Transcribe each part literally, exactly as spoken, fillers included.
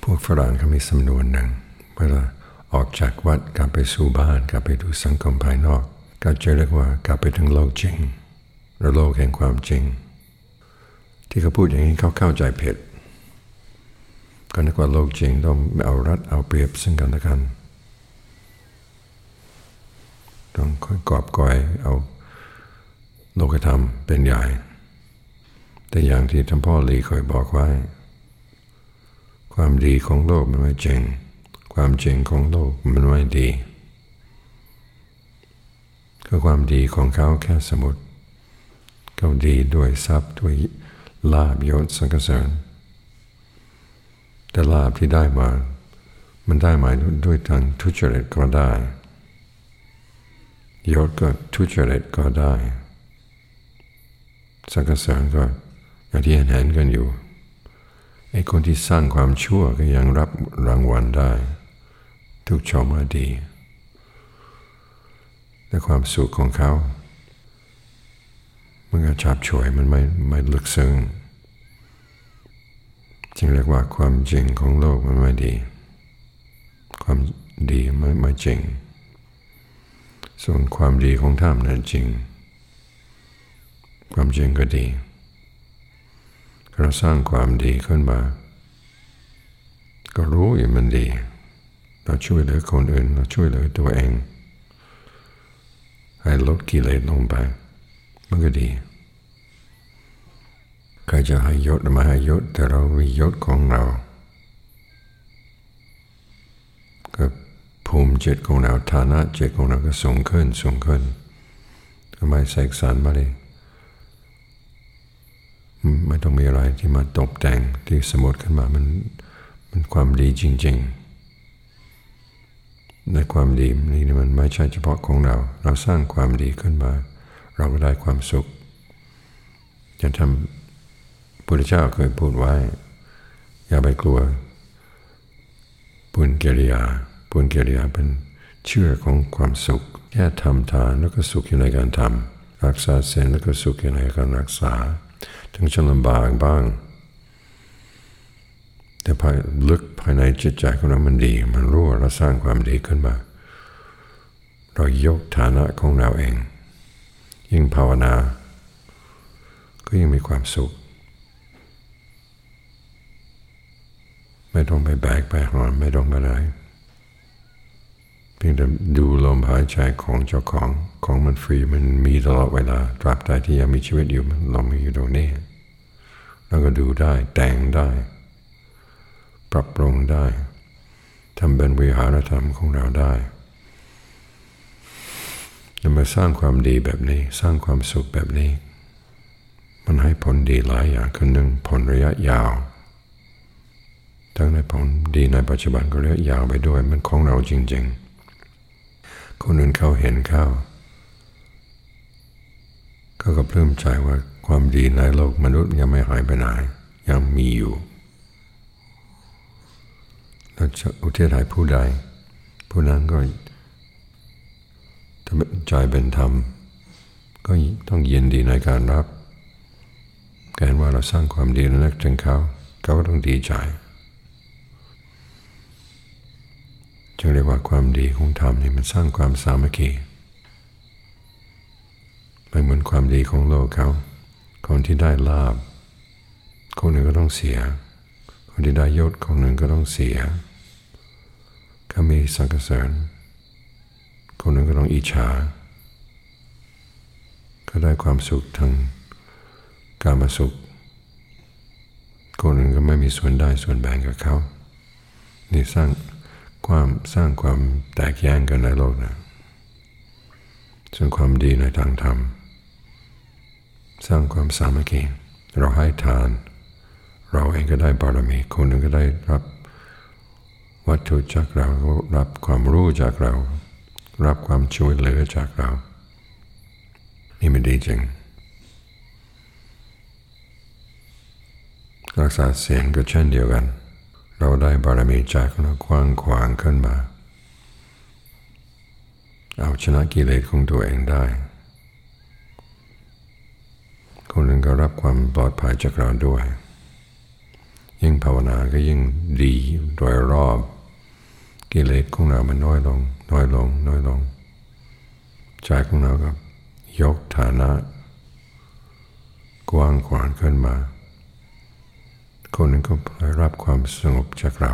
วกฝรั่งเขามีสำนวนหนึ่งเวลาออกจากวัดกลับไปสู่บ้านกลับไปดูสังคมภายนอกก็จะเรียกว่ากลับไปถึงโลกจริงหรือโลกแห่งความจริงที่เขาพูดอย่างนี้เขาเข้าใจผิดก็นึกว่าโลกจริงต้องเอารัดเอาเปรียบซึ่งกันและกันต้องค่อยกอบกอยเอาโลกธรรมเป็นใหญ่แต่อย่างที่ท่านพ่อหลีเคยบอกไว้ความดีของโลกมันไม่จริงความจริงของโลกมันไม่ดีก็ความดีของเขาแค่สมมติเขาดีด้วยทรัพย์ด้วยลาภยศสรรเสริญแต่ลาภที่ได้มามันได้มาด้วยทางทุจริตก็ได้ยศก็ทุจริตก็ได้สรรเสริญก็อย่างที่เห็นๆกันอยู่ไอ้คนที่สร้างความชั่วก็ยังรับรางวัลได้ทุกชมว่าดีแต่ความสุขของเขามันก็ฉับฉวยมันไม่ไม่ลึกซึ้งจึงเรียกว่าความจริงของโลกมันไม่ดีความดีไม่ไม่จริงส่วนความดีของธรรมนั้นจริงความจริงก็ดีเราสร้างความดีขึ้นมาก็รู้อยู่มันดีเราช่วยเหลือคนอื่นเราช่วยเหลือตัวเองให้ลดกิเลสลงไปมันก็ดีใครจะให้ยศมาให้ยศแต่เรามียศของเราก็ภูมิจิตของเราฐานะจิตของเราก็สูงขึ้นสูงขึ้นก็ไม่เสกสรรมาเลยไม่ต้องมีอะไรที่มาตกแต่งที่สมมติขึ้นมามันมันความดีจริงๆในความดีนี่มันไม่ใช่เฉพาะของเราเราสร้างความดีขึ้นมาเราก็ได้ความสุขอย่างท่านพุทธเจ้าเคยพูดไว้อย่าไปกลัวปุญกิริยาปุญกิริยาเป็นเชื่อของความสุขแค่ทำทานแล้วก็สุขอยู่ในการทำรักษาศีลแล้วก็สุขอยู่ในการรักษาถึงจะลำบากบ้างแต่ภายลึกภายในจิตใจของเรามันดีมันรู้ว่าเราสร้างความดีขึ้นมาเรายกฐานะของเราเองยิ่งภาวนาก็ยิ่งมีความสุขไม่ต้องไปแบกไปหามไม่ต้องไปไหนเพียงแต่ดูลมหายใจของเจ้าของของมันฟรีมันมีตลอดเวลาตราบใดที่ยังมีชีวิตอยู่มันลมอยู่ตรงนี้แล้วก็ดูได้แต่งได้ปรับปรุงได้ทำเป็นวิหารธรรมของเราได้จะมาสร้างความดีแบบนี้สร้างความสุขแบบนี้มันให้ผลดีหลายอย่างคือหนึ่งผลระยะยาวทั้งในผลดีในปัจจุบันก็ระยะยาวไปด้วยมันของเราจริงๆคนอื่นเขาเห็นเข้าเขาก็ปลื้มใจว่าความดีในโลกมนุษย์ยังไม่หายไปไหนยังมีอยู่เราจะอุทิศให้ผู้ใดผู้นั้นก็ถ้าใจเป็นธรรมก็ต้องยินดีในการรับการว่าเราสร้างความดีและนึกถึงเขาเขาก็ต้องดีใจจึงเรียกว่าความดีของธรรมนี่มันสร้างความสามัคคีไม่เหมือนความดีของโลกเขาคนที่ได้ลาภคนหนึ่งก็ต้องเสียคนที่ได้ยศคนหนึ่งก็ต้องเสียเขามีสรรเสริญคนหนึ่งก็ต้องอิจฉาก็ได้ความสุขทางกามสุขคนหนึ่งก็ไม่มีส่วนได้ส่วนแบ่งกับเขานี่สร้างความสร้างความแตกแยกกันในโลกนะส่วนความดีในทางธรรมสร้างความสามัคคีเราให้ทานเราเองก็ได้บารมีคนหนึ่งก็ได้รับวัตถุจากเรารับความรู้จากเรารับความช่วยเหลือจากเรานี่มันดีจริงรักษาศีลก็เช่นเดียวกันเราได้บารมีจากเรากว้างขวางขึ้นมาเอาชนะกิเลสของตัวเองได้คนหนึ่งก็รับความปลอดภัยจากเราด้วย อย่างยิ่งภาวนาก็ยิ่งดีโดยรอบกิเลสของเรามันน้อยลงน้อยลงน้อยลงใจของเราก็ยกฐานะกว้างขวางขึ้นมาคนนึงก็ได้รับความสงบจากเรา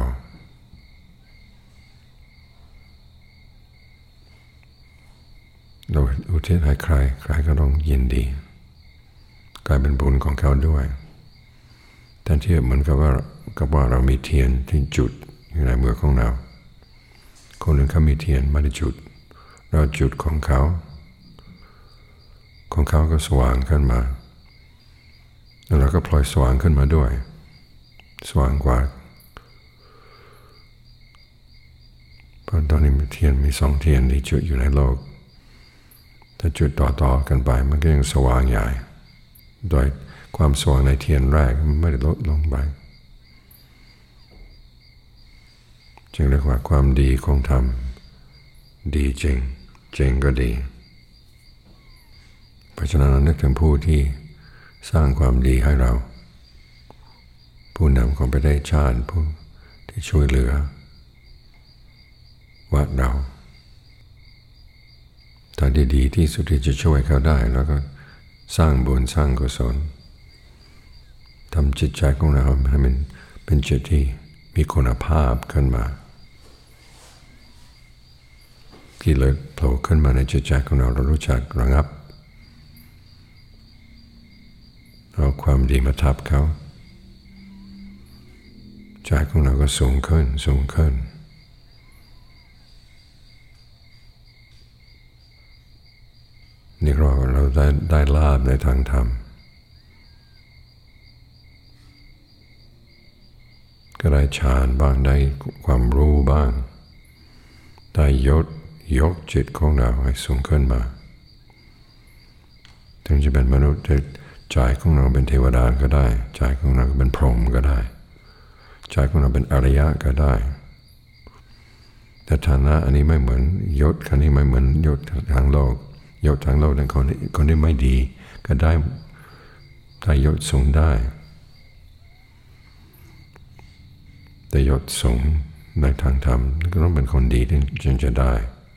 เราอุทิศให้ใครใครก็ต้องยินดีกลายเป็นบุญของเขาด้วยแทนที่เหมือนกับว่ากับว่าเรามีเทียนที่จุดอยู่ในมือของเราคนหนึ่งเขามีเทียนไม่ได้จุดเราจุดของเขาของเขาก็สว่างขึ้นมาแล้วเราก็ปล่อยสว่างขึ้นมาด้วยสว่างกว่าเพราะตอนนี้มีเทียนมีสองเทียนที่จุดอยู่ในโลกถ้าจุดต่อๆกันไปมันก็ยังสว่างใหญ่โดยความสว่างในเทียนแรกมันไม่ได้ลดลงไปจึงเรียกว่าความดีของธรรมดีจริงจริงก็ดีเพราะฉะนั้นเรานึกถึงผู้ที่สร้างความดีให้เราผู้นำของประเทศชาติผู้ที่ช่วยเหลือวัดเราทางที่ดีที่สุดที่จะช่วยเขาได้แล้วก็สร้างบุญสร้างกุศลทำจิตใจของเราให้มันเป็นจิตที่มีคุณภาพขึ้นมากิเลสโผล่ขึ้นมาในจิตใจของเราเรารู้จักระงับเอาความดีมาทับเขาใจของเราก็สูงขึ้นสูงขึ้นนี่เราเราได้ได้ลาภในทางธรรมก็ได้ฌานบ้างได้ความรู้บ้างได้ยกยกจิตของเราให้สูงขึ้นมาถึงจะเป็นมนุษย์ใจของเราเป็นเทวดาก็ได้ใจของเราเป็นพรหมก็ได้ใจของเราเป็นอริยะก็ได้แต่ฐานะอันนี้ไม่เหมือนยศอันนี้ไม่เหมือนยศทางโลกยศทางโลกนั้นคนคนที่ไม่ดีก็ได้ได้ยศสูงได้แต่ยศสูงในทางธรรมก็ต้องเป็นคนดีจึงจะได้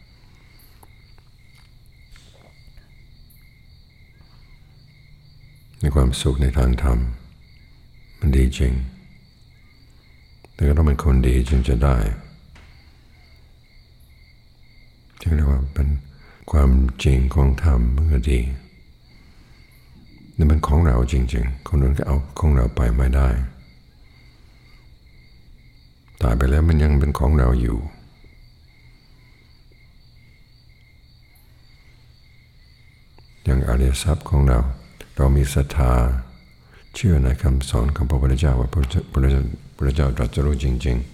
มีความสุขในทางธรรมมันดีจริงแต่ก็ต้องเป็นคนดีจึงจะได้จึงเรียกว่าเป็นความจริงของธรรมมันก็ดีนี่มันของเราจริงๆคนอื่นก็เอาของเราไปไม่ได้ตายไปแล้วมันยังเป็นของเราอยู่อย่างอริยทรัพย์ของเราเรามีศรัทธาเชื่อในคำสอนของพระพุทธเจ้าว่าพระพุทธเจ้าตรัสรู้จริง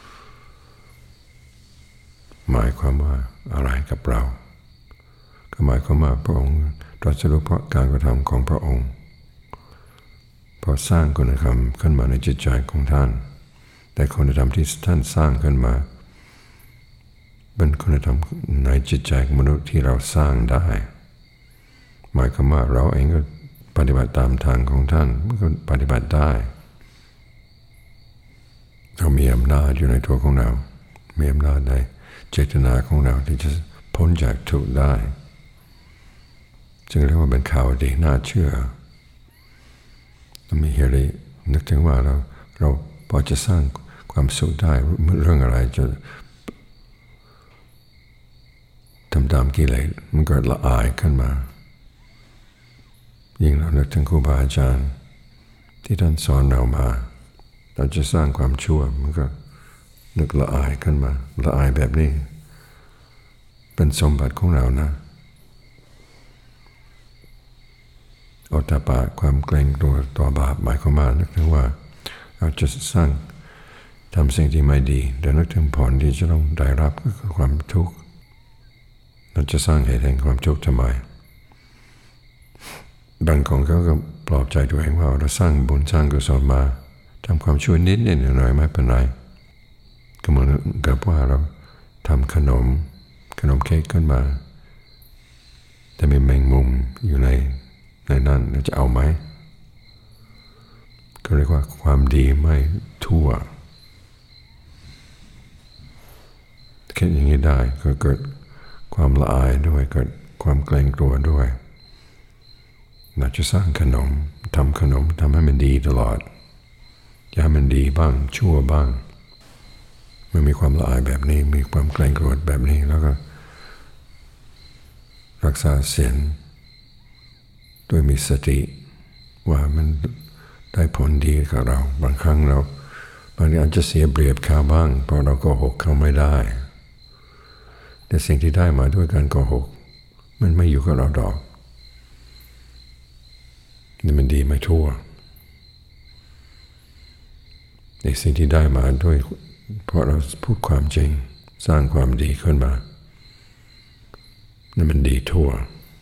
ๆหมายความว่าอะไรกับเราก็หมายความว่าพระองค์ตรัสรู้เพราะการกระทำของพระองค์เพราะสร้างคุณธรรมขึ้นมาในจิตใจของท่านแต่คุณธรรมที่ท่านสร้างขึ้นมาเป็นคุณธรรมในจิตใจของมนุษย์ที่เราสร้างได้หมายความว่าเราเองก็ปฏิบัติตามทางของท่านมันก็ปฏิบัติได้เรามีอำนาจอยู่ในตัวของเรามีอำนาจในเจตนาของเราที่จะพ้นจากทุกข์ได้จึงเรียกว่าเป็นข่าวดีน่าเชื่อเรามีเฮรินึกถึงว่าเราเราพอจะสร้างความสุขได้เรื่องอะไรจะทำตามกิเลสมันเกิดละอายขึ้นมายิ่งเรานึกถึงครูบาอาจารย์ที่ท่านสอนเรามาเราจะสร้างความชั่วมันก็นึกละอายขึ้นมาละอายแบบนี้เป็นสมบัติของเรานะโอตตปะความเกรงตัวต่อบาปหมายความว่านึกถึงว่าเราจะสร้างทำสิ่งที่ไม่ดีแต่นึกถึงผลที่จะต้องได้รับก็คือความทุกข์เราจะสร้างเหตุแห่งความทุกข์ทำไมบางคนเขาก็ปลอบใจตัวเองว่าเราสร้างบุญสร้างกุศลมาทำความชั่วนิดนิดหน่อยไม่เป็นไรก็เหมือนกับว่าเราทำขนมขนมเค้กขึ้นมาแต่มีแมงมุมอยู่ในในนั้นเราจะเอาไหมก็เรียกว่าความดีไม่ทั่วคิดอย่างนี้ได้ก็เกิดความละอายด้วยเกิดความเกรงกลัวด้วยอยากจะสร้างขนมทำขนมทำให้มันดีตลอดอย่าให้มันดีบ้างชั่วบ้างเมื่อมีความละอายแบบนี้มีความเกรงกลัวแบบนี้แล้วก็รักษาศีลโดยมีสติว่ามันได้ผลดีกับเราบางครั้งเราบางทีอาจจะเสียเปรียบเขาบ้างเพราะเราโกหกเขาไม่ได้แต่สิ่งที่ได้มาด้วยการโกหกมันไม่อยู่กับเราดอกนี่มันดีไม่ทั่วในสิ่งที่ได้มาด้วยเพราะเราพูดความจริงสร้างความดีขึ้นมานี่มันดีทั่ว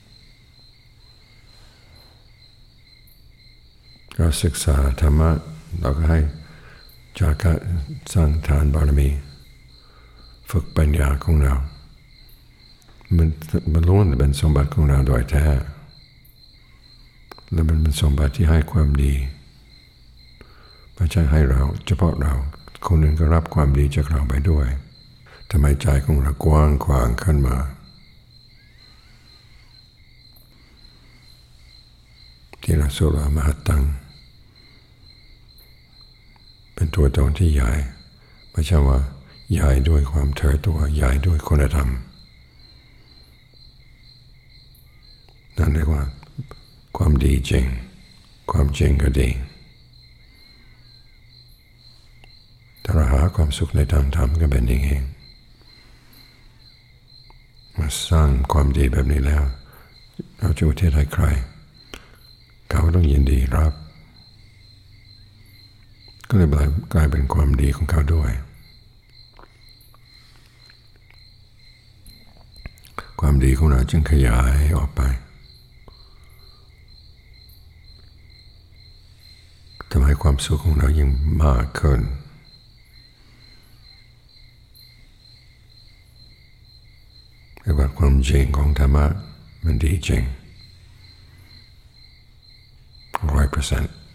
เราศึกษาธรรมะเราก็ให้จากการสร้างทานบารมีฝึกปัญญาของเรามันมันล้วนเป็นสมบัติของเราโดยแท้และมันเป็นสมบัติที่ให้ความดีไม่ใช่ให้เราเฉพาะเราคนอื่นก็รับความดีจากเราไปด้วยทำไมใจของเรากว้างขวางขึ้นมาที่เราสุรามหัตตังเป็นตัวตนที่ใหญ่ไม่ใช่ว่าใหญ่ด้วยความเถอตัวใหญ่ด้วยคุณธรรมนั่นเรียกว่าความดีจริงความจริงก็ดีถ้าเราหาความสุขในทางธรรมก็เป็นอย่างนี้มาสร้างความดีแบบนี้แล้วเราจะอุทิศให้ใครเขาต้องยินดีรับก็เลยกลายเป็นความดีของเขาด้วยความดีของเราจึงขยายออกไปทำให้ความสุขของเรายิ่งมากขึ้นเรียกว่าความจริงของธรรมะมันดีจริงร้อยเปอร์เซ็นต์